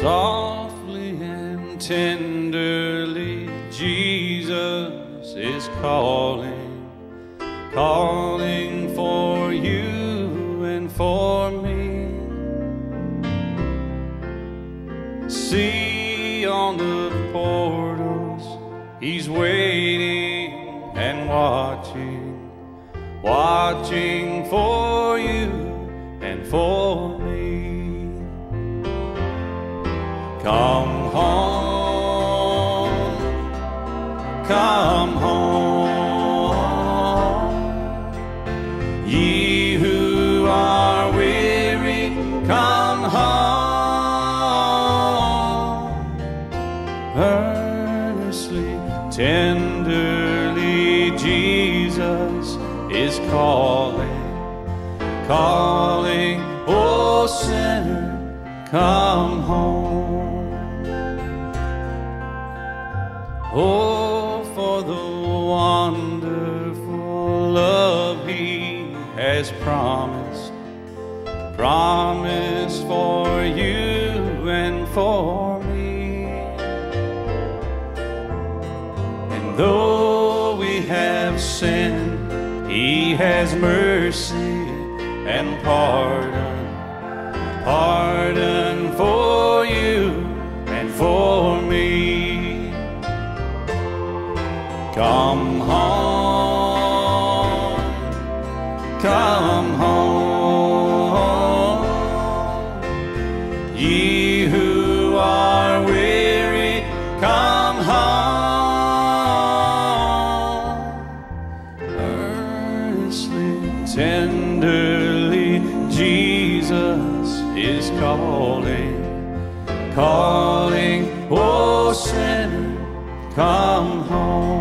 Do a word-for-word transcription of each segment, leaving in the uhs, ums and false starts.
Softly and tenderly, Jesus is calling, calling for you and for me. See on the portals, He's waiting and watching, watching for you and for me. Come home, come home, ye who are weary, come home. Earnestly, tenderly, Jesus is calling, calling, oh sinner, come home. Oh, for the wonderful love He has promised, promised for you and for me. And though we have sinned, He has mercy and pardon, pardon for you and for me. Come home, come home, ye who are weary, come home. Earnestly, tenderly, Jesus is calling, calling, oh sinner, come home.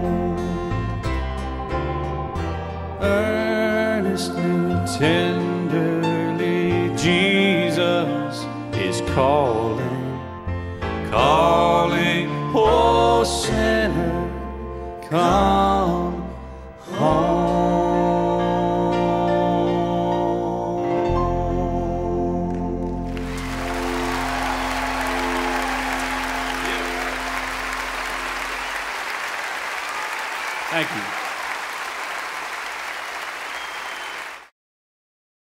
Earnestly, tenderly, Jesus is calling, calling, oh sinner, come home. Thank you.